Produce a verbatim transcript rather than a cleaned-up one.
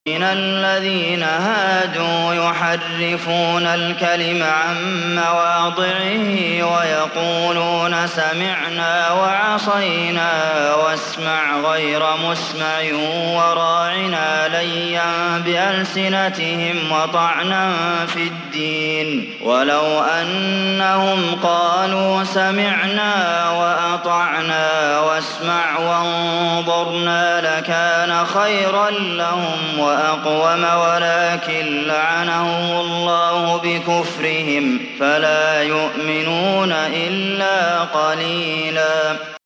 من الذين هادوا يحرفون الكلم عن مواضعه ويقولون سمعنا وعصينا واسمع غير مسمع وراعنا ليا بألسنتهم وطعنا في الدين ولو أنهم قالوا سمعنا وأطعنا واسمع وانظرنا لكان خيرا لهم وأقوم ولكن لعنهم الله بكفرهم فلا يؤمنون إلا قليلا.